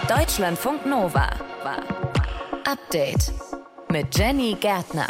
Deutschlandfunk Nova. Update mit Jenny Gärtner.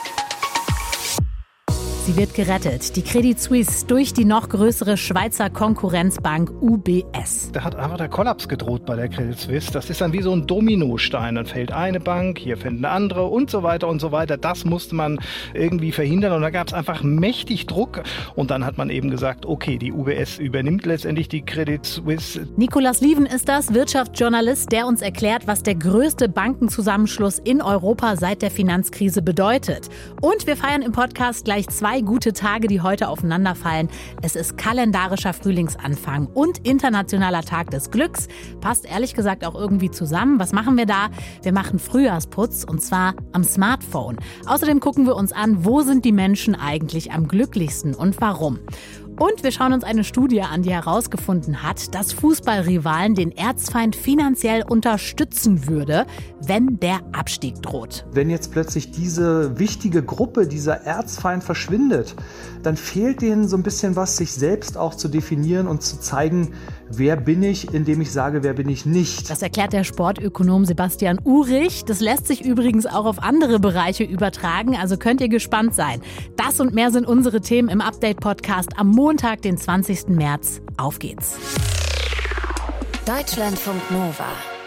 Sie wird gerettet, die Credit Suisse, durch die noch größere Schweizer Konkurrenzbank UBS. Da hat einfach der Kollaps gedroht bei der Credit Suisse. Das ist dann wie so ein Dominostein. Dann fällt eine Bank, hier fällt eine andere und so weiter und so weiter. Das musste man irgendwie verhindern und da gab es einfach mächtig Druck. Und dann hat man eben gesagt, okay, die UBS übernimmt letztendlich die Credit Suisse. Nicolas Lieven ist das, Wirtschaftsjournalist, der uns erklärt, was der größte Bankenzusammenschluss in Europa seit der Finanzkrise bedeutet. Und wir feiern im Podcast gleich 2 gute Tage, die heute aufeinanderfallen. Es ist kalendarischer Frühlingsanfang und internationaler Tag des Glücks. Passt ehrlich gesagt auch irgendwie zusammen. Was machen wir da? Wir machen Frühjahrsputz und zwar am Smartphone. Außerdem gucken wir uns an, wo sind die Menschen eigentlich am glücklichsten und warum. Und wir schauen uns eine Studie an, die herausgefunden hat, dass Fußballrivalen den Erzfeind finanziell unterstützen würde, wenn der Abstieg droht. Wenn jetzt plötzlich diese wichtige Gruppe, dieser Erzfeind verschwindet, dann fehlt denen so ein bisschen was, sich selbst auch zu definieren und zu zeigen, wer bin ich, indem ich sage, wer bin ich nicht. Das erklärt der Sportökonom Sebastian Urich. Das lässt sich übrigens auch auf andere Bereiche übertragen, also könnt ihr gespannt sein. Das und mehr sind unsere Themen im Update-Podcast am Montag, den 20. März. Auf geht's. Deutschlandfunk Nova.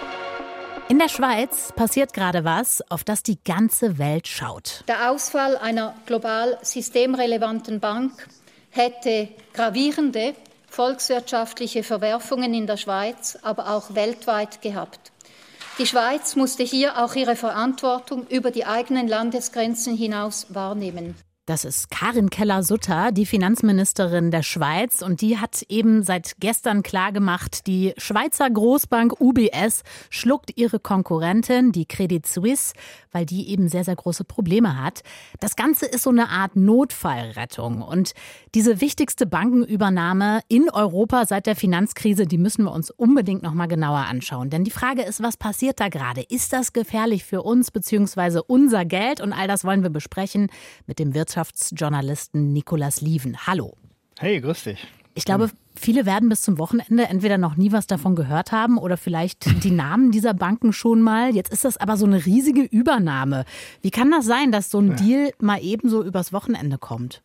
In der Schweiz passiert gerade was, auf das die ganze Welt schaut. Der Ausfall einer global systemrelevanten Bank hätte gravierende volkswirtschaftliche Verwerfungen in der Schweiz, aber auch weltweit gehabt. Die Schweiz musste hier auch ihre Verantwortung über die eigenen Landesgrenzen hinaus wahrnehmen. Das ist Karin Keller-Sutter, die Finanzministerin der Schweiz. Und die hat eben seit gestern klargemacht, die Schweizer Großbank UBS schluckt ihre Konkurrentin, die Credit Suisse, weil die eben sehr, sehr große Probleme hat. Das Ganze ist so eine Art Notfallrettung. Und diese wichtigste Bankenübernahme in Europa seit der Finanzkrise, die müssen wir uns unbedingt noch mal genauer anschauen. Denn die Frage ist, was passiert da gerade? Ist das gefährlich für uns bzw. unser Geld? Und all das wollen wir besprechen mit dem Wirtschaftsjournalisten Nicolas Lieven. Hallo. Hey, grüß dich. Ich glaube, viele werden bis zum Wochenende entweder noch nie was davon gehört haben oder vielleicht die Namen dieser Banken schon mal. Jetzt ist das aber so eine riesige Übernahme. Wie kann das sein, dass so ein Deal mal eben so übers Wochenende kommt?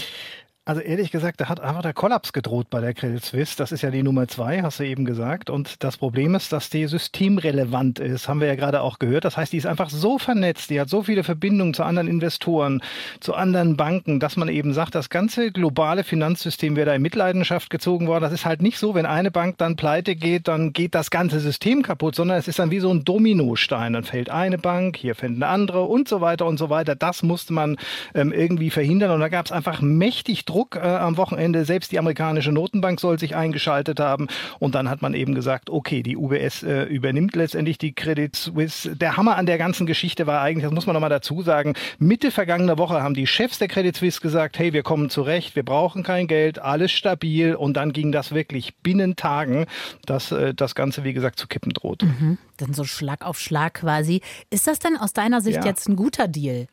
Also ehrlich gesagt, da hat einfach der Kollaps gedroht bei der Credit Suisse. Das ist ja die Nummer 2, hast du eben gesagt. Und das Problem ist, dass die systemrelevant ist, haben wir ja gerade auch gehört. Das heißt, die ist einfach so vernetzt, die hat so viele Verbindungen zu anderen Investoren, zu anderen Banken, dass man eben sagt, das ganze globale Finanzsystem wäre da in Mitleidenschaft gezogen worden. Das ist halt nicht so, wenn eine Bank dann pleite geht, dann geht das ganze System kaputt, sondern es ist dann wie so ein Dominostein. Dann fällt eine Bank, hier fällt eine andere und so weiter und so weiter. Das musste man irgendwie verhindern. Und da gab es einfach mächtig Druck am Wochenende. Selbst die amerikanische Notenbank soll sich eingeschaltet haben. Und dann hat man eben gesagt, okay, die UBS übernimmt letztendlich die Credit Suisse. Der Hammer an der ganzen Geschichte war eigentlich, das muss man nochmal dazu sagen, Mitte vergangener Woche haben die Chefs der Credit Suisse gesagt, hey, wir kommen zurecht, wir brauchen kein Geld, alles stabil. Und dann ging das wirklich binnen Tagen, dass das Ganze, wie gesagt, zu kippen droht. Dann so Schlag auf Schlag quasi. Ist das denn aus deiner Sicht jetzt ein guter Deal?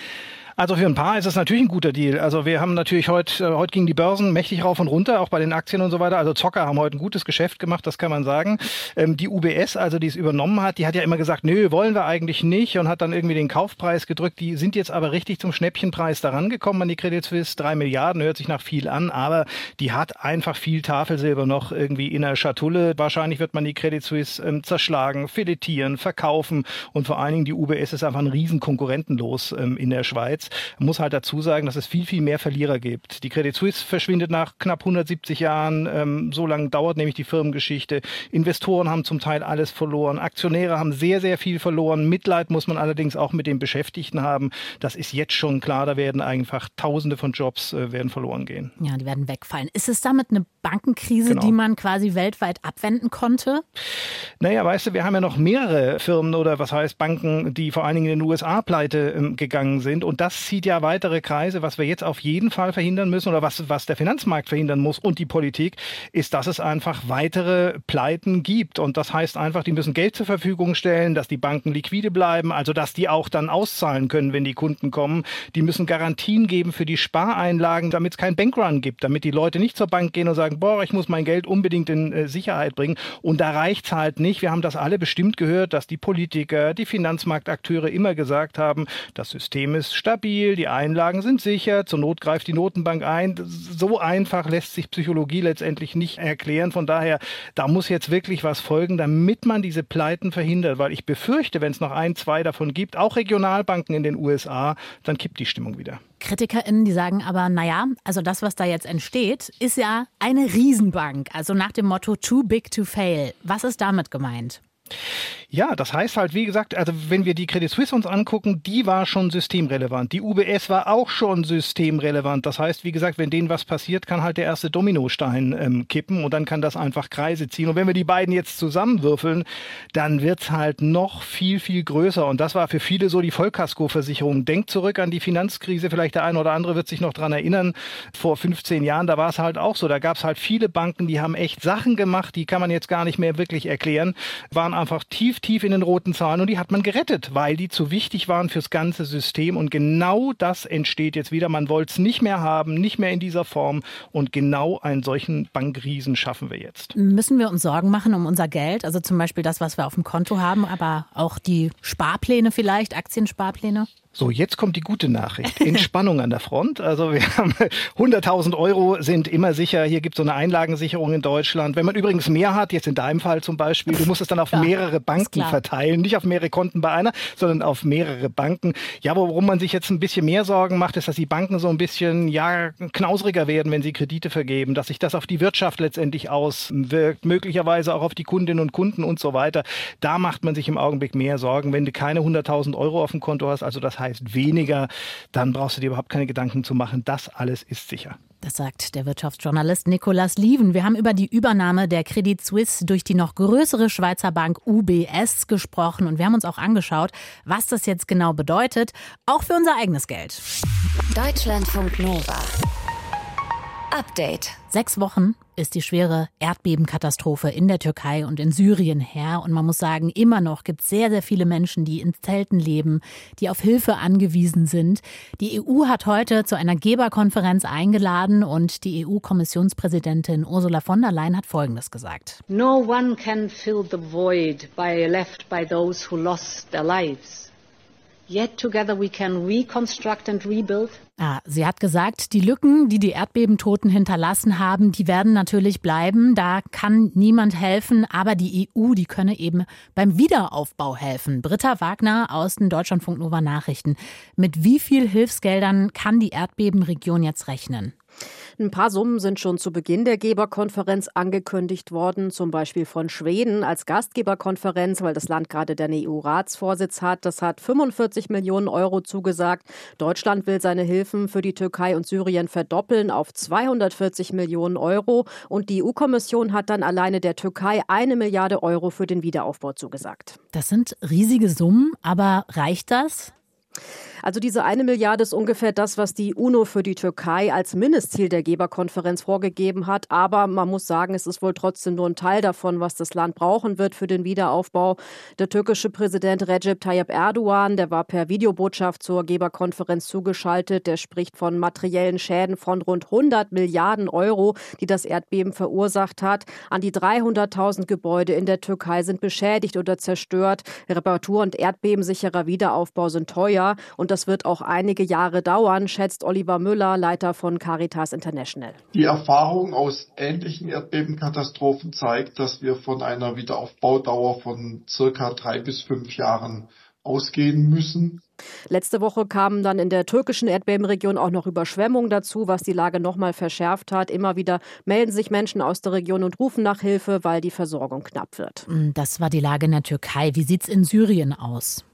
Also für ein paar ist es natürlich ein guter Deal. Also wir haben natürlich heute gingen die Börsen mächtig rauf und runter, auch bei den Aktien und so weiter. Also Zocker haben heute ein gutes Geschäft gemacht, das kann man sagen. Die UBS, also die es übernommen hat, die hat ja immer gesagt, nö, wollen wir eigentlich nicht und hat dann irgendwie den Kaufpreis gedrückt. Die sind jetzt aber richtig zum Schnäppchenpreis daran gekommen an die Credit Suisse. 3 Milliarden, hört sich nach viel an, aber die hat einfach viel Tafelsilber noch irgendwie in der Schatulle. Wahrscheinlich wird man die Credit Suisse zerschlagen, filetieren, verkaufen und vor allen Dingen die UBS ist einfach ein riesen Konkurrentenlos in der Schweiz. Man muss halt dazu sagen, dass es viel, viel mehr Verlierer gibt. Die Credit Suisse verschwindet nach knapp 170 Jahren. So lange dauert nämlich die Firmengeschichte. Investoren haben zum Teil alles verloren. Aktionäre haben sehr, sehr viel verloren. Mitleid muss man allerdings auch mit den Beschäftigten haben. Das ist jetzt schon klar. Da werden einfach Tausende von Jobs werden verloren gehen. Ja, die werden wegfallen. Ist es damit eine Bankenkrise, die man quasi weltweit abwenden konnte? Naja, weißt du, wir haben ja noch mehrere Firmen oder was heißt Banken, die vor allen Dingen in den USA pleite gegangen sind. Und das das zieht ja weitere Kreise. Was wir jetzt auf jeden Fall verhindern müssen oder was der Finanzmarkt verhindern muss und die Politik, ist, dass es einfach weitere Pleiten gibt. Und das heißt einfach, die müssen Geld zur Verfügung stellen, dass die Banken liquide bleiben, also dass die auch dann auszahlen können, wenn die Kunden kommen. Die müssen Garantien geben für die Spareinlagen, damit es keinen Bankrun gibt, damit die Leute nicht zur Bank gehen und sagen, boah, ich muss mein Geld unbedingt in Sicherheit bringen. Und da reicht's halt nicht. Wir haben das alle bestimmt gehört, dass die Politiker, die Finanzmarktakteure immer gesagt haben, das System ist stabil, die Einlagen sind sicher, zur Not greift die Notenbank ein. So einfach lässt sich Psychologie letztendlich nicht erklären. Von daher, da muss jetzt wirklich was folgen, damit man diese Pleiten verhindert. Weil ich befürchte, wenn es noch 1, 2 davon gibt, auch Regionalbanken in den USA, dann kippt die Stimmung wieder. KritikerInnen, die sagen aber, naja, also das, was da jetzt entsteht, ist ja eine Riesenbank. Also nach dem Motto too big to fail. Was ist damit gemeint? Ja, das heißt halt, wie gesagt, also wenn wir die Credit Suisse uns angucken, die war schon systemrelevant. Die UBS war auch schon systemrelevant. Das heißt, wie gesagt, wenn denen was passiert, kann halt der erste Dominostein kippen und dann kann das einfach Kreise ziehen. Und wenn wir die beiden jetzt zusammenwürfeln, dann wird's halt noch viel, viel größer. Und das war für viele so die Vollkaskoversicherung. Denkt zurück an die Finanzkrise, vielleicht der eine oder andere wird sich noch dran erinnern. Vor 15 Jahren, da war es halt auch so. Da gab's halt viele Banken, die haben echt Sachen gemacht, die kann man jetzt gar nicht mehr wirklich erklären, waren einfach tief in den roten Zahlen und die hat man gerettet, weil die zu wichtig waren fürs ganze System und genau das entsteht jetzt wieder. Man wollte es nicht mehr haben, nicht mehr in dieser Form und genau einen solchen Bankriesen schaffen wir jetzt. Müssen wir uns Sorgen machen um unser Geld, also zum Beispiel das, was wir auf dem Konto haben, aber auch die Sparpläne vielleicht, Aktiensparpläne? So, jetzt kommt die gute Nachricht. Entspannung an der Front. Also wir haben 100.000 Euro sind immer sicher. Hier gibt es so eine Einlagensicherung in Deutschland. Wenn man übrigens mehr hat, jetzt in deinem Fall zum Beispiel, du musst es dann auf mehrere Banken verteilen. Nicht auf mehrere Konten bei einer, sondern auf mehrere Banken. Ja, worum man sich jetzt ein bisschen mehr Sorgen macht, ist, dass die Banken so ein bisschen knausriger werden, wenn sie Kredite vergeben. Dass sich das auf die Wirtschaft letztendlich auswirkt. Möglicherweise auch auf die Kundinnen und Kunden und so weiter. Da macht man sich im Augenblick mehr Sorgen. Wenn du keine 100.000 Euro auf dem Konto hast, also das heißt weniger, dann brauchst du dir überhaupt keine Gedanken zu machen. Das alles ist sicher. Das sagt der Wirtschaftsjournalist Nicolas Lieven. Wir haben über die Übernahme der Credit Suisse durch die noch größere Schweizer Bank UBS gesprochen und wir haben uns auch angeschaut, was das jetzt genau bedeutet, auch für unser eigenes Geld. Deutschlandfunk Nova. Update. 6 Wochen ist die schwere Erdbebenkatastrophe in der Türkei und in Syrien her. Und man muss sagen, immer noch gibt es sehr, sehr viele Menschen, die in Zelten leben, die auf Hilfe angewiesen sind. Die EU hat heute zu einer Geberkonferenz eingeladen und die EU-Kommissionspräsidentin Ursula von der Leyen hat Folgendes gesagt. No one can fill the void left by those who lost their lives. Yet together we can reconstruct and rebuild. Sie hat gesagt, die Lücken, die die Erdbebentoten hinterlassen haben, die werden natürlich bleiben. Da kann niemand helfen, aber die EU, die könne eben beim Wiederaufbau helfen. Britta Wagner aus den Deutschlandfunk Nova Nachrichten. Mit wie viel Hilfsgeldern kann die Erdbebenregion jetzt rechnen? Ein paar Summen sind schon zu Beginn der Geberkonferenz angekündigt worden, zum Beispiel von Schweden als Gastgeberkonferenz, weil das Land gerade den EU-Ratsvorsitz hat. Das hat 45 Millionen Euro zugesagt. Deutschland will seine Hilfen für die Türkei und Syrien verdoppeln auf 240 Millionen Euro. Und die EU-Kommission hat dann alleine der Türkei 1 Milliarde Euro für den Wiederaufbau zugesagt. Das sind riesige Summen, aber reicht das? Also diese 1 Milliarde ist ungefähr das, was die UNO für die Türkei als Mindestziel der Geberkonferenz vorgegeben hat. Aber man muss sagen, es ist wohl trotzdem nur ein Teil davon, was das Land brauchen wird für den Wiederaufbau. Der türkische Präsident Recep Tayyip Erdogan, der war per Videobotschaft zur Geberkonferenz zugeschaltet. Der spricht von materiellen Schäden von rund 100 Milliarden Euro, die das Erdbeben verursacht hat. An die 300.000 Gebäude in der Türkei sind beschädigt oder zerstört. Reparatur- und erdbebensicherer Wiederaufbau sind teuer. Und das wird auch einige Jahre dauern, schätzt Oliver Müller, Leiter von Caritas International. Die Erfahrung aus ähnlichen Erdbebenkatastrophen zeigt, dass wir von einer Wiederaufbaudauer von circa 3 bis 5 Jahren ausgehen müssen. Letzte Woche kamen dann in der türkischen Erdbebenregion auch noch Überschwemmungen dazu, was die Lage noch mal verschärft hat. Immer wieder melden sich Menschen aus der Region und rufen nach Hilfe, weil die Versorgung knapp wird. Das war die Lage in der Türkei. Wie sieht es in Syrien aus?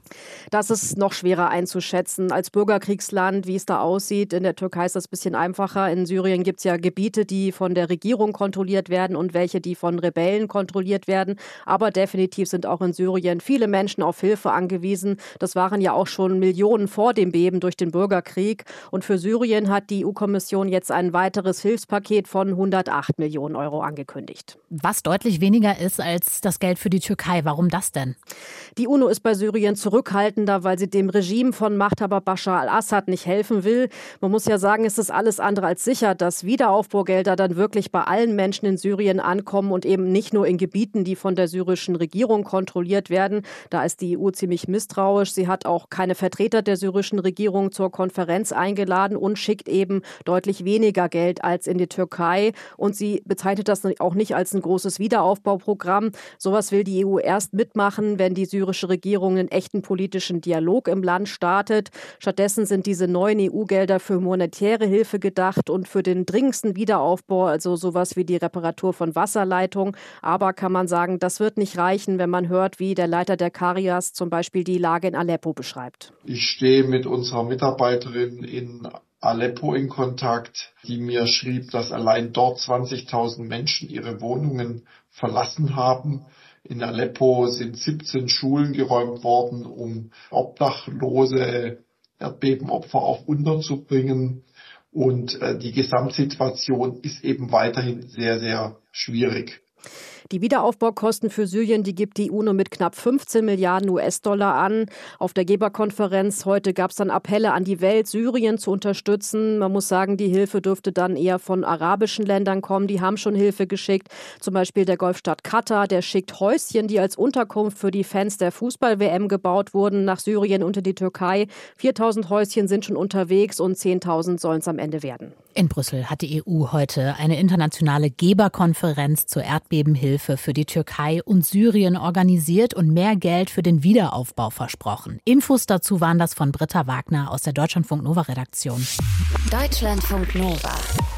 Das ist noch schwerer einzuschätzen. Als Bürgerkriegsland, wie es da aussieht, in der Türkei ist das ein bisschen einfacher. In Syrien gibt es ja Gebiete, die von der Regierung kontrolliert werden und welche, die von Rebellen kontrolliert werden. Aber definitiv sind auch in Syrien viele Menschen auf Hilfe angewiesen. Das waren ja auch schon Millionen vor dem Beben durch den Bürgerkrieg. Und für Syrien hat die EU-Kommission jetzt ein weiteres Hilfspaket von 108 Millionen Euro angekündigt. Was deutlich weniger ist als das Geld für die Türkei. Warum das denn? Die UNO ist bei Syrien zurückhaltender, weil sie dem Regime von Machthaber Bashar al-Assad nicht helfen will. Man muss ja sagen, es ist alles andere als sicher, dass Wiederaufbaugelder dann wirklich bei allen Menschen in Syrien ankommen und eben nicht nur in Gebieten, die von der syrischen Regierung kontrolliert werden. Da ist die EU ziemlich misstrauisch. Sie hat auch keine Vertreter der syrischen Regierung zur Konferenz eingeladen und schickt eben deutlich weniger Geld als in die Türkei. Und sie bezeichnet das auch nicht als ein großes Wiederaufbauprogramm. Sowas will die EU erst mitmachen, wenn die syrische Regierung einen echten politischen Dialog im Land startet. Stattdessen sind diese neuen EU-Gelder für humanitäre Hilfe gedacht und für den dringendsten Wiederaufbau, also sowas wie die Reparatur von Wasserleitungen. Aber kann man sagen, das wird nicht reichen, wenn man hört, wie der Leiter der Caritas zum Beispiel die Lage in Aleppo beschreibt. Ich stehe mit unserer Mitarbeiterin in Aleppo in Kontakt, die mir schrieb, dass allein dort 20.000 Menschen ihre Wohnungen verlassen haben. In Aleppo sind 17 Schulen geräumt worden, um obdachlose Erdbebenopfer auch unterzubringen. Und die Gesamtsituation ist eben weiterhin sehr, sehr schwierig. Die Wiederaufbaukosten für Syrien, die gibt die UNO mit knapp 15 Milliarden US-Dollar an. Auf der Geberkonferenz heute gab es dann Appelle an die Welt, Syrien zu unterstützen. Man muss sagen, die Hilfe dürfte dann eher von arabischen Ländern kommen. Die haben schon Hilfe geschickt. Zum Beispiel der Golfstaat Katar, der schickt Häuschen, die als Unterkunft für die Fans der Fußball-WM gebaut wurden, nach Syrien und in die Türkei. 4.000 Häuschen sind schon unterwegs und 10.000 sollen es am Ende werden. In Brüssel hat die EU heute eine internationale Geberkonferenz zur Erdbebenhilfe für die Türkei und Syrien organisiert und mehr Geld für den Wiederaufbau versprochen. Infos dazu waren das von Britta Wagner aus der Deutschlandfunk Nova Redaktion. Deutschlandfunk Nova.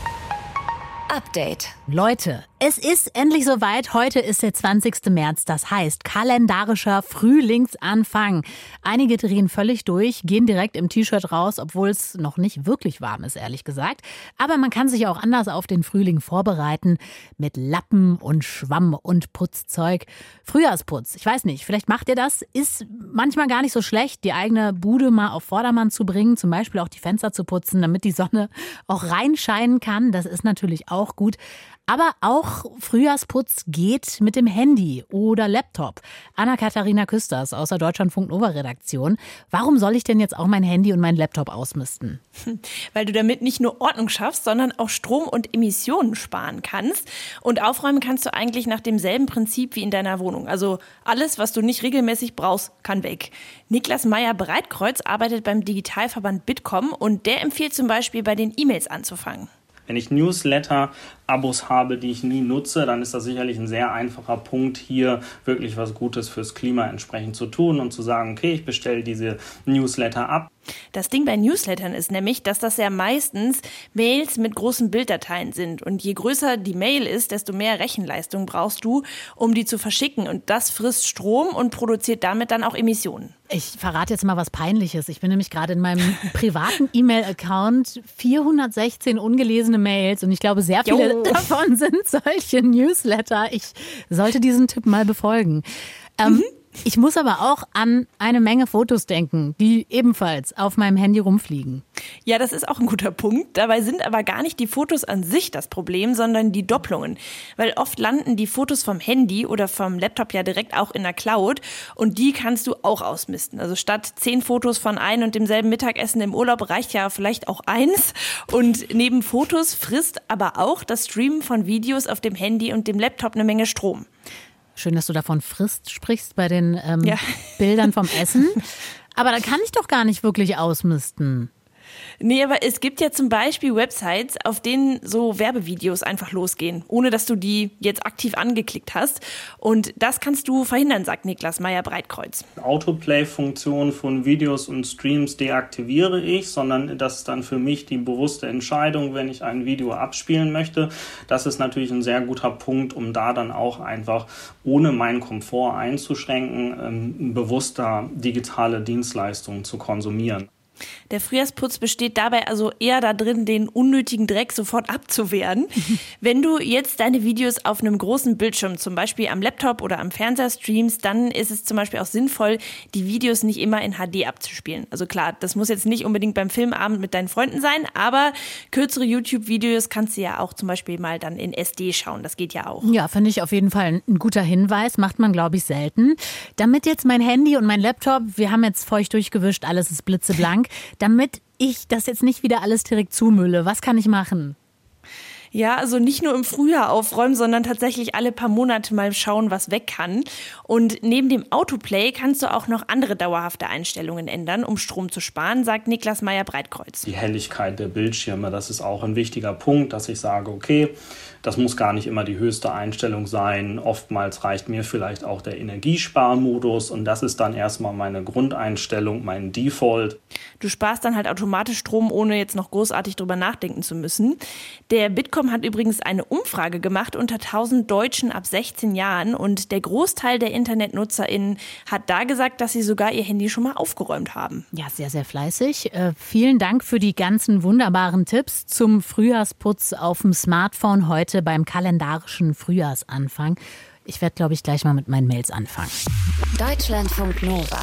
Update. Leute, es ist endlich soweit. Heute ist der 20. März. Das heißt, kalendarischer Frühlingsanfang. Einige drehen völlig durch, gehen direkt im T-Shirt raus, obwohl es noch nicht wirklich warm ist, ehrlich gesagt. Aber man kann sich auch anders auf den Frühling vorbereiten. Mit Lappen und Schwamm und Putzzeug. Frühjahrsputz, ich weiß nicht, vielleicht macht ihr das. Ist manchmal gar nicht so schlecht, die eigene Bude mal auf Vordermann zu bringen. Zum Beispiel auch die Fenster zu putzen, damit die Sonne auch reinscheinen kann. Das ist natürlich auch gut. Aber auch Frühjahrsputz geht mit dem Handy oder Laptop. Anna-Katharina Küsters aus der Deutschlandfunk Nova Redaktion. Warum soll ich denn jetzt auch mein Handy und meinen Laptop ausmisten? Weil du damit nicht nur Ordnung schaffst, sondern auch Strom und Emissionen sparen kannst. Und aufräumen kannst du eigentlich nach demselben Prinzip wie in deiner Wohnung. Also alles, was du nicht regelmäßig brauchst, kann weg. Niklas Meyer-Breitkreuz arbeitet beim Digitalverband Bitkom und der empfiehlt zum Beispiel, bei den E-Mails anzufangen. Wenn ich Newsletter-Abos habe, die ich nie nutze, dann ist das sicherlich ein sehr einfacher Punkt, hier wirklich was Gutes fürs Klima entsprechend zu tun und zu sagen, okay, ich bestelle diese Newsletter ab. Das Ding bei Newslettern ist nämlich, dass das ja meistens Mails mit großen Bilddateien sind. Und je größer die Mail ist, desto mehr Rechenleistung brauchst du, um die zu verschicken. Und das frisst Strom und produziert damit dann auch Emissionen. Ich verrate jetzt mal was Peinliches. Ich bin nämlich gerade in meinem privaten E-Mail-Account 416 ungelesene Mails und ich glaube, sehr viele davon sind solche Newsletter. Ich sollte diesen Tipp mal befolgen. Ich muss aber auch an eine Menge Fotos denken, die ebenfalls auf meinem Handy rumfliegen. Ja, das ist auch ein guter Punkt. Dabei sind aber gar nicht die Fotos an sich das Problem, sondern die Doppelungen. Weil oft landen die Fotos vom Handy oder vom Laptop ja direkt auch in der Cloud und die kannst du auch ausmisten. Also statt 10 Fotos von ein und demselben Mittagessen im Urlaub reicht ja vielleicht auch 1. Und neben Fotos frisst aber auch das Streamen von Videos auf dem Handy und dem Laptop eine Menge Strom. Schön, dass du davon sprichst bei den Bildern vom Essen. Aber da kann ich doch gar nicht wirklich ausmisten. Nee, aber es gibt ja zum Beispiel Websites, auf denen so Werbevideos einfach losgehen, ohne dass du die jetzt aktiv angeklickt hast. Und das kannst du verhindern, sagt Niklas Meyer-Breitkreuz. Autoplay-Funktion von Videos und Streams deaktiviere ich, sondern das ist dann für mich die bewusste Entscheidung, wenn ich ein Video abspielen möchte. Das ist natürlich ein sehr guter Punkt, um da dann auch einfach, ohne meinen Komfort einzuschränken, bewusster digitale Dienstleistungen zu konsumieren. Der Frühjahrsputz besteht dabei also eher darin, den unnötigen Dreck sofort abzuwehren. Wenn du jetzt deine Videos auf einem großen Bildschirm, zum Beispiel am Laptop oder am Fernseher streamst, dann ist es zum Beispiel auch sinnvoll, die Videos nicht immer in HD abzuspielen. Also klar, das muss jetzt nicht unbedingt beim Filmabend mit deinen Freunden sein, aber kürzere YouTube-Videos kannst du ja auch zum Beispiel mal dann in SD schauen. Das geht ja auch. Ja, finde ich auf jeden Fall ein guter Hinweis. Macht man, glaube ich, selten. Damit jetzt mein Handy und mein Laptop, wir haben jetzt feucht durchgewischt, alles ist blitzeblank, damit ich das jetzt nicht wieder alles direkt zumülle. Was kann ich machen? Ja, also nicht nur im Frühjahr aufräumen, sondern tatsächlich alle paar Monate mal schauen, was weg kann. Und neben dem Autoplay kannst du auch noch andere dauerhafte Einstellungen ändern, um Strom zu sparen, sagt Niklas Meyer-Breitkreuz. Die Helligkeit der Bildschirme, das ist auch ein wichtiger Punkt, dass ich sage, okay, das muss gar nicht immer die höchste Einstellung sein. Oftmals reicht mir vielleicht auch der Energiesparmodus und das ist dann erstmal meine Grundeinstellung, mein Default. Du sparst dann halt automatisch Strom, ohne jetzt noch großartig drüber nachdenken zu müssen. Der Bitkom hat übrigens eine Umfrage gemacht unter 1000 Deutschen ab 16 Jahren und der Großteil der InternetnutzerInnen hat da gesagt, dass sie sogar ihr Handy schon mal aufgeräumt haben. Ja, sehr, sehr fleißig. Vielen Dank für die ganzen wunderbaren Tipps zum Frühjahrsputz auf dem Smartphone heute beim kalendarischen Frühjahrsanfang. Ich werde, glaube ich, gleich mal mit meinen Mails anfangen. Deutschlandfunk Nova.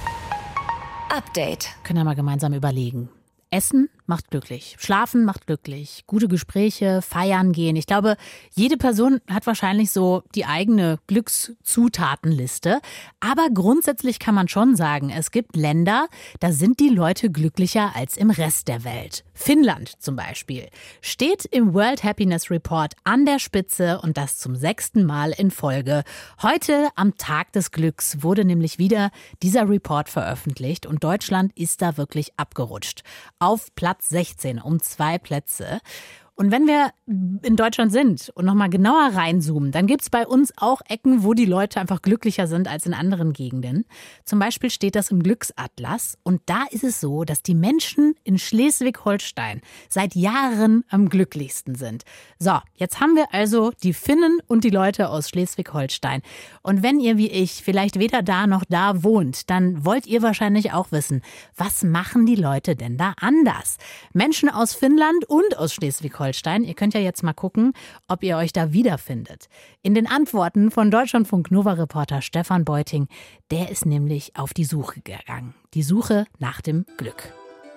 Update. Können wir mal gemeinsam überlegen. Essen macht glücklich, Schlafen macht glücklich, gute Gespräche, feiern gehen. Ich glaube, jede Person hat wahrscheinlich so die eigene Glückszutatenliste. Aber grundsätzlich kann man schon sagen, es gibt Länder, da sind die Leute glücklicher als im Rest der Welt. Finnland zum Beispiel steht im World Happiness Report an der Spitze und das zum 6. Mal in Folge. Heute am Tag des Glücks wurde nämlich wieder dieser Report veröffentlicht und Deutschland ist da wirklich abgerutscht. Auf Platz 16 um 2 Plätze. Und wenn wir in Deutschland sind und nochmal genauer reinzoomen, dann gibt es bei uns auch Ecken, wo die Leute einfach glücklicher sind als in anderen Gegenden. Zum Beispiel steht das im Glücksatlas. Und da ist es so, dass die Menschen in Schleswig-Holstein seit Jahren am glücklichsten sind. So, jetzt haben wir also die Finnen und die Leute aus Schleswig-Holstein. Und wenn ihr wie ich vielleicht weder da noch da wohnt, dann wollt ihr wahrscheinlich auch wissen, was machen die Leute denn da anders? Menschen aus Finnland und aus Schleswig-Holstein. Ihr könnt ja jetzt mal gucken, ob ihr euch da wiederfindet. In den Antworten von Deutschlandfunk Nova-Reporter Stefan Beuting, der ist nämlich auf die Suche gegangen. Die Suche nach dem Glück.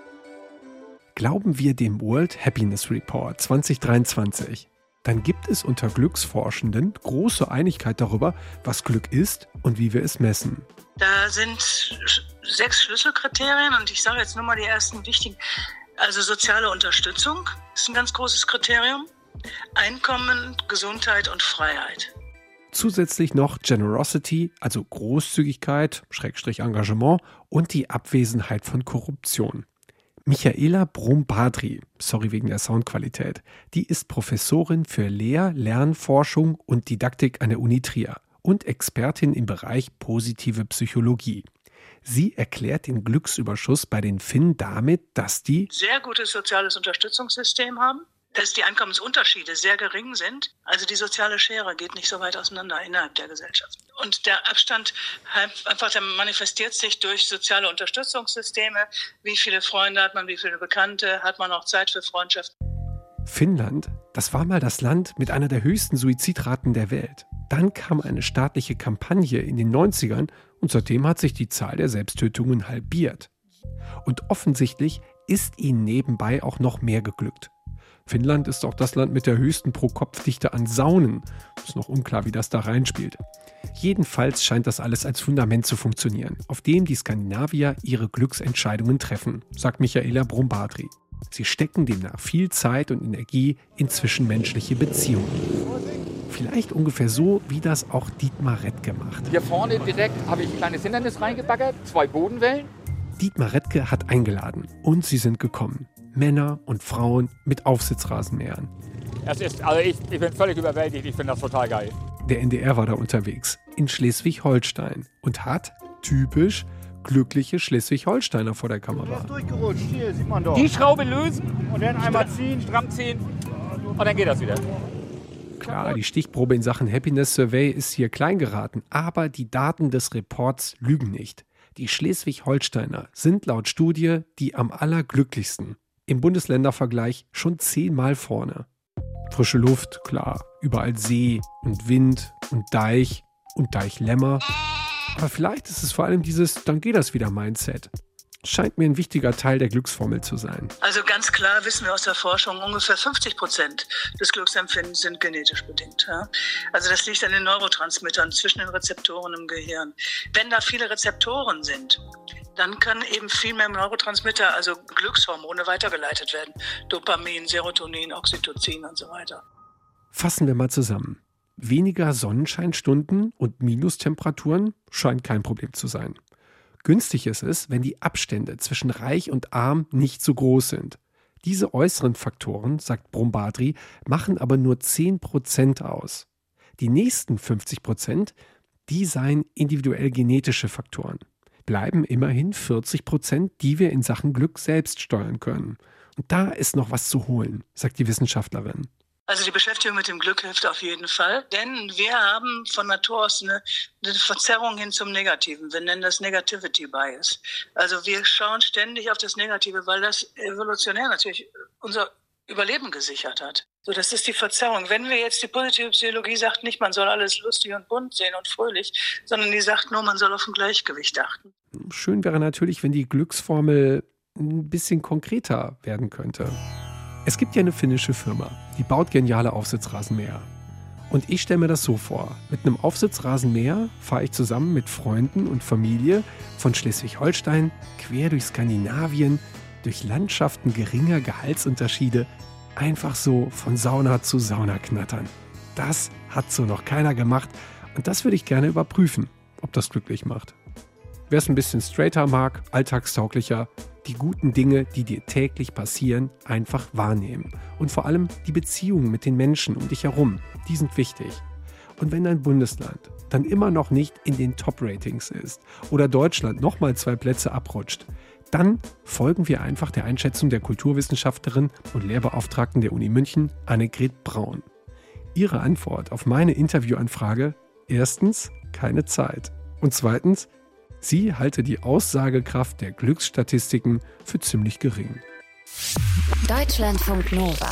Glauben wir dem World Happiness Report 2023, dann gibt es unter Glücksforschenden große Einigkeit darüber, was Glück ist und wie wir es messen. Da sind 6 Schlüsselkriterien und ich sage jetzt nur mal die ersten wichtigen. Also soziale Unterstützung ist ein ganz großes Kriterium. Einkommen, Gesundheit und Freiheit. Zusätzlich noch Generosity, also Großzügigkeit, Engagement und die Abwesenheit von Korruption. Michaela Brum-Badri, sorry wegen der Soundqualität, die ist Professorin für Lernforschung und Didaktik an der Uni Trier und Expertin im Bereich positive Psychologie. Sie erklärt den Glücksüberschuss bei den Finnen damit, dass die sehr gutes soziales Unterstützungssystem haben, dass die Einkommensunterschiede sehr gering sind. Also die soziale Schere geht nicht so weit auseinander innerhalb der Gesellschaft. Und der Abstand der manifestiert sich durch soziale Unterstützungssysteme. Wie viele Freunde hat man, wie viele Bekannte, hat man auch Zeit für Freundschaft. Finnland, das war mal das Land mit einer der höchsten Suizidraten der Welt. Dann kam eine staatliche Kampagne in den 90ern und seitdem hat sich die Zahl der Selbsttötungen halbiert. Und offensichtlich ist ihnen nebenbei auch noch mehr geglückt. Finnland ist auch das Land mit der höchsten Pro-Kopf-Dichte an Saunen. Ist noch unklar, wie das da reinspielt. Jedenfalls scheint das alles als Fundament zu funktionieren, auf dem die Skandinavier ihre Glücksentscheidungen treffen, sagt Michaela Brum-Badri. Sie stecken demnach viel Zeit und Energie in zwischenmenschliche Beziehungen. Vielleicht ungefähr so, wie das auch Dietmar Rett gemacht hat. Hier vorne direkt habe ich ein kleines Hindernis reingebaggert, 2 Bodenwellen. Dietmar Redke hat eingeladen und sie sind gekommen. Männer und Frauen mit Aufsitzrasenmähern. Ich bin völlig überwältigt, ich finde das total geil. Der NDR war da unterwegs, in Schleswig-Holstein und hat, typisch, glückliche Schleswig-Holsteiner vor der Kamera. Durchgerutscht, hier sieht man doch. Die Schraube lösen und dann einmal ziehen, stramm ziehen und dann geht das wieder. Klar, die Stichprobe in Sachen Happiness Survey ist hier klein geraten, aber die Daten des Reports lügen nicht. Die Schleswig-Holsteiner sind laut Studie die am allerglücklichsten. Im Bundesländervergleich schon 10-mal vorne. Frische Luft, klar, überall See und Wind und Deichlämmer. Aber vielleicht ist es vor allem dieses Dann geht das wieder Mindset. Scheint mir ein wichtiger Teil der Glücksformel zu sein. Also ganz klar wissen wir aus der Forschung, ungefähr 50% des Glücksempfindens sind genetisch bedingt. Ja? Also das liegt an den Neurotransmittern zwischen den Rezeptoren im Gehirn. Wenn da viele Rezeptoren sind, dann kann eben viel mehr Neurotransmitter, also Glückshormone, weitergeleitet werden. Dopamin, Serotonin, Oxytocin und so weiter. Fassen wir mal zusammen. Weniger Sonnenscheinstunden und Minustemperaturen scheint kein Problem zu sein. Günstig ist es, wenn die Abstände zwischen Reich und Arm nicht so groß sind. Diese äußeren Faktoren, sagt Brombadri, machen aber nur 10% aus. Die nächsten 50%, die seien individuell genetische Faktoren. Bleiben immerhin 40%, die wir in Sachen Glück selbst steuern können. Und da ist noch was zu holen, sagt die Wissenschaftlerin. Also die Beschäftigung mit dem Glück hilft auf jeden Fall, denn wir haben von Natur aus eine Verzerrung hin zum Negativen. Wir nennen das Negativity Bias. Also wir schauen ständig auf das Negative, weil das evolutionär natürlich unser Überleben gesichert hat. So, das ist die Verzerrung. Wenn wir jetzt, die positive Psychologie sagt nicht, man soll alles lustig und bunt sehen und fröhlich, sondern die sagt nur, man soll auf ein Gleichgewicht achten. Schön wäre natürlich, wenn die Glücksformel ein bisschen konkreter werden könnte. Es gibt ja eine finnische Firma, die baut geniale Aufsitzrasenmäher. Und ich stelle mir das so vor, mit einem Aufsitzrasenmäher fahre ich zusammen mit Freunden und Familie von Schleswig-Holstein quer durch Skandinavien, durch Landschaften geringer Gehaltsunterschiede, einfach so von Sauna zu Sauna knattern. Das hat so noch keiner gemacht und das würde ich gerne überprüfen, ob das glücklich macht. Wer es ein bisschen straighter mag, alltagstauglicher, die guten Dinge, die dir täglich passieren, einfach wahrnehmen. Und vor allem die Beziehungen mit den Menschen um dich herum, die sind wichtig. Und wenn dein Bundesland dann immer noch nicht in den Top-Ratings ist oder Deutschland nochmal 2 Plätze abrutscht, dann folgen wir einfach der Einschätzung der Kulturwissenschaftlerin und Lehrbeauftragten der Uni München, Annegret Braun. Ihre Antwort auf meine Interviewanfrage: erstens, keine Zeit. Und zweitens, sie halte die Aussagekraft der Glücksstatistiken für ziemlich gering. Deutschlandfunk Nova.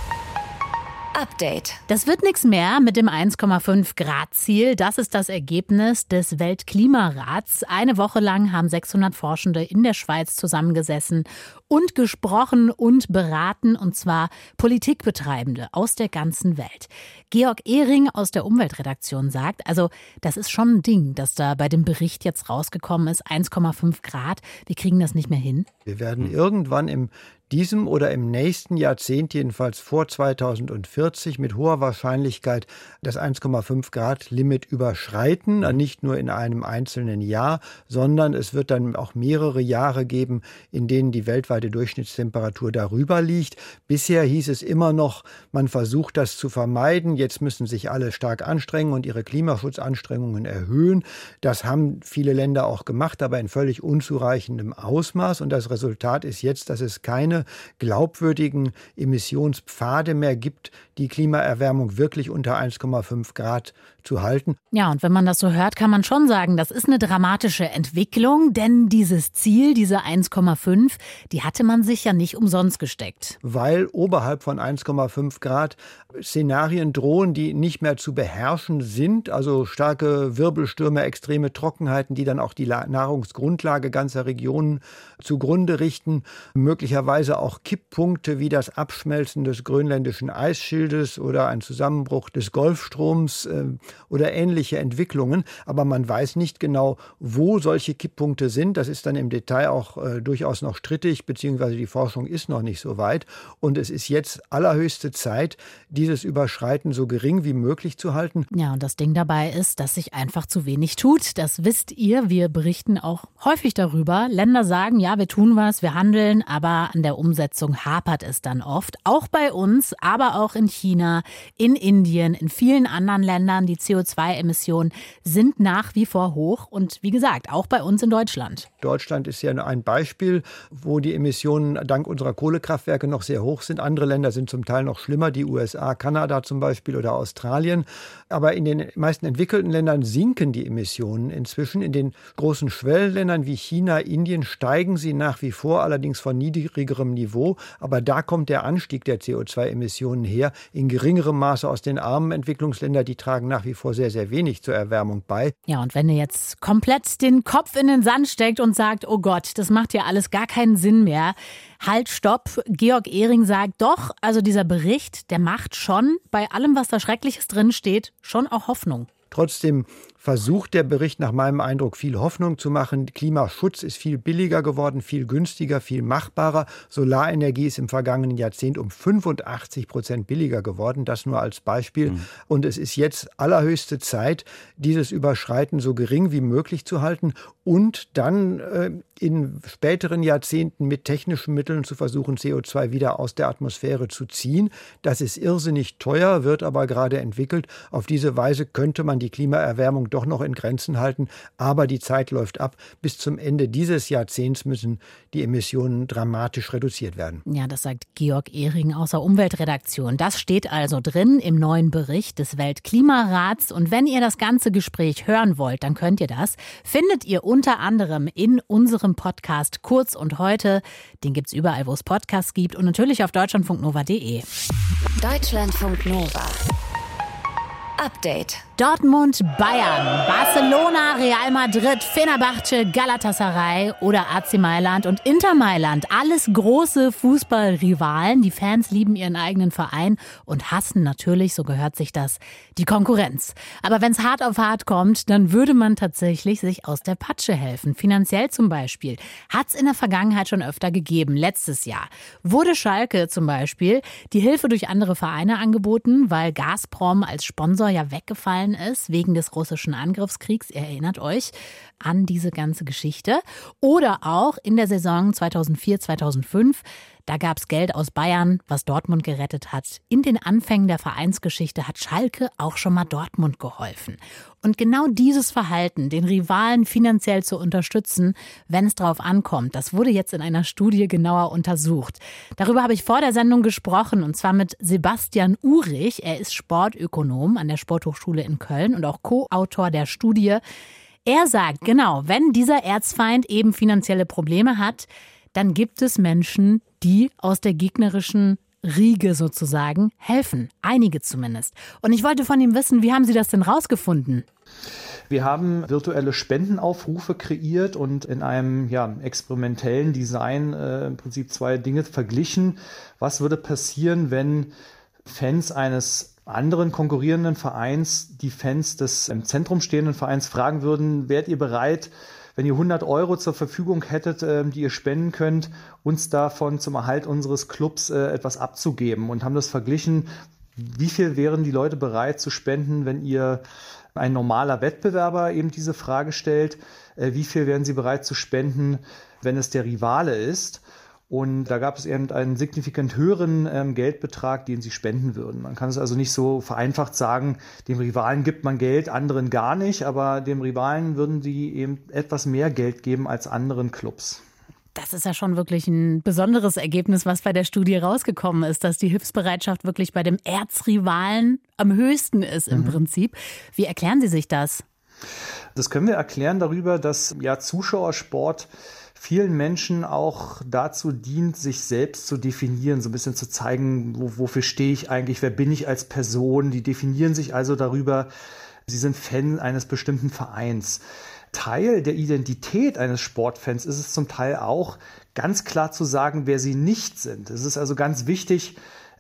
Update. Das wird nichts mehr mit dem 1,5 Grad Ziel. Das ist das Ergebnis des Weltklimarats. Eine Woche lang haben 600 Forschende in der Schweiz zusammengesessen und gesprochen und beraten, und zwar Politikbetreibende aus der ganzen Welt. Georg Ehring aus der Umweltredaktion sagt, also das ist schon ein Ding, dass da bei dem Bericht jetzt rausgekommen ist, 1,5 Grad. Wir kriegen das nicht mehr hin. Wir werden irgendwann in diesem oder im nächsten Jahrzehnt, jedenfalls vor 2040, mit hoher Wahrscheinlichkeit das 1,5 Grad Limit überschreiten. Nicht nur in einem einzelnen Jahr, sondern es wird dann auch mehrere Jahre geben, in denen die weltweite Durchschnittstemperatur darüber liegt. Bisher hieß es immer noch, man versucht das zu vermeiden. Jetzt müssen sich alle stark anstrengen und ihre Klimaschutzanstrengungen erhöhen. Das haben viele Länder auch gemacht, aber in völlig unzureichendem Ausmaß. Und das Resultat ist jetzt, dass es keine glaubwürdigen Emissionspfade mehr gibt, die Klimaerwärmung wirklich unter 1,5 Grad zu halten. Ja, und wenn man das so hört, kann man schon sagen, das ist eine dramatische Entwicklung, denn dieses Ziel, diese 1,5, die hatte man sich ja nicht umsonst gesteckt. Weil oberhalb von 1,5 Grad Szenarien drohen, die nicht mehr zu beherrschen sind, also starke Wirbelstürme, extreme Trockenheiten, die dann auch die Nahrungsgrundlage ganzer Regionen zugrunde richten, möglicherweise auch Kipppunkte wie das Abschmelzen des grönländischen Eisschildes Erdschildes oder ein Zusammenbruch des Golfstroms oder ähnliche Entwicklungen. Aber man weiß nicht genau, wo solche Kipppunkte sind. Das ist dann im Detail auch durchaus noch strittig, beziehungsweise die Forschung ist noch nicht so weit. Und es ist jetzt allerhöchste Zeit, dieses Überschreiten so gering wie möglich zu halten. Ja, und das Ding dabei ist, dass sich einfach zu wenig tut. Das wisst ihr. Wir berichten auch häufig darüber. Länder sagen, ja, wir tun was, wir handeln, aber an der Umsetzung hapert es dann oft. Auch bei uns, aber auch in China, in Indien, in vielen anderen Ländern. Die CO2-Emissionen sind nach wie vor hoch und wie gesagt, auch bei uns in Deutschland. Deutschland ist ja ein Beispiel, wo die Emissionen dank unserer Kohlekraftwerke noch sehr hoch sind. Andere Länder sind zum Teil noch schlimmer, die USA, Kanada zum Beispiel oder Australien. Aber in den meisten entwickelten Ländern sinken die Emissionen inzwischen. In den großen Schwellenländern wie China, Indien steigen sie nach wie vor, allerdings von niedrigerem Niveau. Aber da kommt der Anstieg der CO2-Emissionen her. In geringerem Maße aus den armen Entwicklungsländern, die tragen nach wie vor sehr, sehr wenig zur Erwärmung bei. Ja, und wenn ihr jetzt komplett den Kopf in den Sand steckt und sagt, oh Gott, das macht ja alles gar keinen Sinn mehr. Halt, stopp. Georg Ehring sagt doch, also dieser Bericht, der macht schon bei allem, was da Schreckliches drin steht, schon auch Hoffnung. Trotzdem versucht der Bericht nach meinem Eindruck viel Hoffnung zu machen. Klimaschutz ist viel billiger geworden, viel günstiger, viel machbarer. Solarenergie ist im vergangenen Jahrzehnt um 85% billiger geworden, das nur als Beispiel. Und es ist jetzt allerhöchste Zeit, dieses Überschreiten so gering wie möglich zu halten und dann in späteren Jahrzehnten mit technischen Mitteln zu versuchen, CO2 wieder aus der Atmosphäre zu ziehen. Das ist irrsinnig teuer, wird aber gerade entwickelt. Auf diese Weise könnte man die Klimaerwärmung doch noch in Grenzen halten. Aber die Zeit läuft ab. Bis zum Ende dieses Jahrzehnts müssen die Emissionen dramatisch reduziert werden. Ja, das sagt Georg Ehring aus der Umweltredaktion. Das steht also drin im neuen Bericht des Weltklimarats. Und wenn ihr das ganze Gespräch hören wollt, dann könnt ihr das. Findet ihr unter anderem in unserem Podcast Kurz und Heute. Den gibt's überall, wo es Podcasts gibt und natürlich auf deutschlandfunknova.de. Deutschlandfunk Nova. Update. Dortmund, Bayern, Barcelona, Real Madrid, Fenerbahce, Galatasaray oder AC Mailand und Inter Mailand. Alles große Fußballrivalen. Die Fans lieben ihren eigenen Verein und hassen natürlich, so gehört sich das, die Konkurrenz. Aber wenn es hart auf hart kommt, dann würde man tatsächlich sich aus der Patsche helfen. Finanziell zum Beispiel. Hat es in der Vergangenheit schon öfter gegeben. Letztes Jahr wurde Schalke zum Beispiel die Hilfe durch andere Vereine angeboten, weil Gazprom als Sponsor ja weggefallen ist wegen des russischen Angriffskriegs. Ihr erinnert euch an diese ganze Geschichte. Oder auch in der Saison 2004/2005. Da gab es Geld aus Bayern, was Dortmund gerettet hat. In den Anfängen der Vereinsgeschichte hat Schalke auch schon mal Dortmund geholfen. Und genau dieses Verhalten, den Rivalen finanziell zu unterstützen, wenn es drauf ankommt, das wurde jetzt in einer Studie genauer untersucht. Darüber habe ich vor der Sendung gesprochen, und zwar mit Sebastian Uhrig. Er ist Sportökonom an der Sporthochschule in Köln und auch Co-Autor der Studie. Er sagt, genau, wenn dieser Erzfeind eben finanzielle Probleme hat, dann gibt es Menschen, die aus der gegnerischen Riege sozusagen helfen. Einige zumindest. Und ich wollte von ihm wissen, wie haben Sie das denn rausgefunden? Wir haben virtuelle Spendenaufrufe kreiert und in einem experimentellen Design im Prinzip zwei Dinge verglichen. Was würde passieren, wenn Fans eines anderen konkurrierenden Vereins die Fans des im Zentrum stehenden Vereins fragen würden, wärt ihr bereit, wenn ihr 100 € zur Verfügung hättet, die ihr spenden könnt, uns davon zum Erhalt unseres Clubs etwas abzugeben, und haben das verglichen, wie viel wären die Leute bereit zu spenden, wenn ihr ein normaler Wettbewerber eben diese Frage stellt, wie viel wären sie bereit zu spenden, wenn es der Rivale ist. Und da gab es eben einen signifikant höheren Geldbetrag, den sie spenden würden. Man kann es also nicht so vereinfacht sagen, dem Rivalen gibt man Geld, anderen gar nicht, aber dem Rivalen würden sie eben etwas mehr Geld geben als anderen Clubs. Das ist ja schon wirklich ein besonderes Ergebnis, was bei der Studie rausgekommen ist, dass die Hilfsbereitschaft wirklich bei dem Erzrivalen am höchsten ist im Prinzip. Wie erklären Sie sich das? Das können wir erklären darüber, dass Zuschauersport vielen Menschen auch dazu dient, sich selbst zu definieren, so ein bisschen zu zeigen, wofür stehe ich eigentlich, wer bin ich als Person. Die definieren sich also darüber, sie sind Fan eines bestimmten Vereins. Teil der Identität eines Sportfans ist es zum Teil auch, ganz klar zu sagen, wer sie nicht sind. Es ist also ganz wichtig,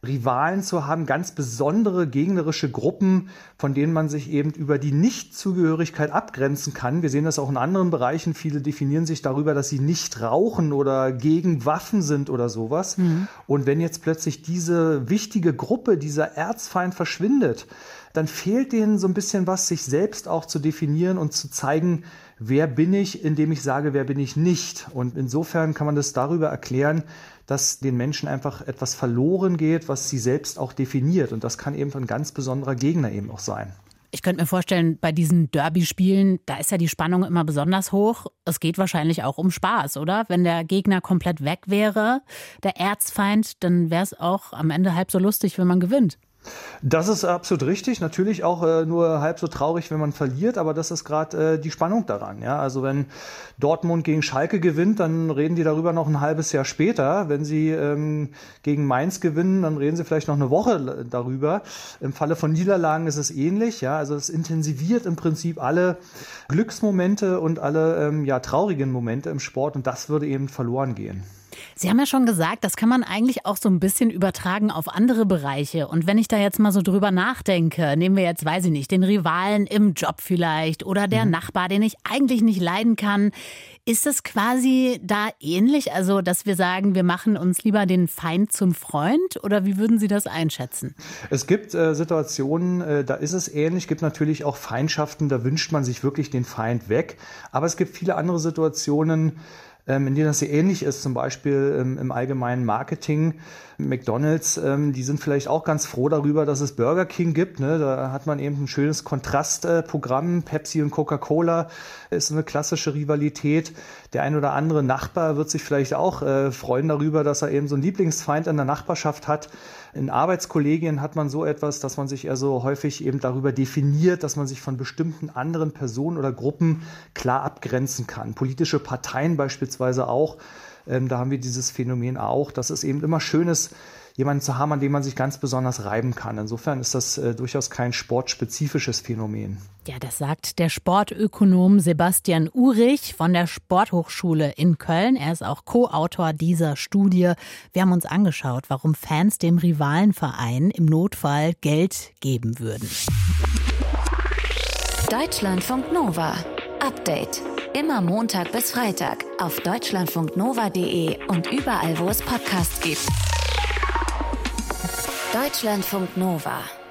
Rivalen zu haben, ganz besondere gegnerische Gruppen, von denen man sich eben über die Nichtzugehörigkeit abgrenzen kann. Wir sehen das auch in anderen Bereichen. Viele definieren sich darüber, dass sie nicht rauchen oder gegen Waffen sind oder sowas. Und wenn jetzt plötzlich diese wichtige Gruppe, dieser Erzfeind verschwindet, dann fehlt denen so ein bisschen was, sich selbst auch zu definieren und zu zeigen, wer bin ich, indem ich sage, wer bin ich nicht. Und insofern kann man das darüber erklären, dass den Menschen einfach etwas verloren geht, was sie selbst auch definiert. Und das kann eben ein ganz besonderer Gegner eben auch sein. Ich könnte mir vorstellen, bei diesen Derby-Spielen, da ist ja die Spannung immer besonders hoch. Es geht wahrscheinlich auch um Spaß, oder? Wenn der Gegner komplett weg wäre, der Erzfeind, dann wäre es auch am Ende halb so lustig, wenn man gewinnt. Das ist absolut richtig. Natürlich auch nur halb so traurig, wenn man verliert, aber das ist gerade die Spannung daran. Ja? Also wenn Dortmund gegen Schalke gewinnt, dann reden die darüber noch ein halbes Jahr später. Wenn sie gegen Mainz gewinnen, dann reden sie vielleicht noch eine Woche darüber. Im Falle von Niederlagen ist es ähnlich. Ja? Also es intensiviert im Prinzip alle Glücksmomente und alle traurigen Momente im Sport und das würde eben verloren gehen. Sie haben ja schon gesagt, das kann man eigentlich auch so ein bisschen übertragen auf andere Bereiche. Und wenn ich da jetzt mal so drüber nachdenke, nehmen wir jetzt, weiß ich nicht, den Rivalen im Job vielleicht oder der Nachbar, den ich eigentlich nicht leiden kann. Ist das quasi da ähnlich? Also, dass wir sagen, wir machen uns lieber den Feind zum Freund? Oder wie würden Sie das einschätzen? Es gibt Situationen, da ist es ähnlich. Es gibt natürlich auch Feindschaften, da wünscht man sich wirklich den Feind weg. Aber es gibt viele andere Situationen, in denen das sehr ähnlich ist, zum Beispiel im allgemeinen Marketing. McDonald's, die sind vielleicht auch ganz froh darüber, dass es Burger King gibt. Ne? Da hat man eben ein schönes Kontrastprogramm. Pepsi und Coca-Cola ist eine klassische Rivalität. Der ein oder andere Nachbar wird sich vielleicht auch freuen darüber, dass er eben so einen Lieblingsfeind in der Nachbarschaft hat. In Arbeitskollegien hat man so etwas, dass man sich also häufig eben darüber definiert, dass man sich von bestimmten anderen Personen oder Gruppen klar abgrenzen kann. Politische Parteien beispielsweise auch. Da haben wir dieses Phänomen auch, dass es eben immer schön ist, jemanden zu haben, an dem man sich ganz besonders reiben kann. Insofern ist das durchaus kein sportspezifisches Phänomen. Ja, das sagt der Sportökonom Sebastian Uhrig von der Sporthochschule in Köln. Er ist auch Co-Autor dieser Studie. Wir haben uns angeschaut, warum Fans dem Rivalenverein im Notfall Geld geben würden. Deutschlandfunk Nova. Update. Immer Montag bis Freitag auf deutschlandfunknova.de und überall, wo es Podcasts gibt. Deutschlandfunk Nova.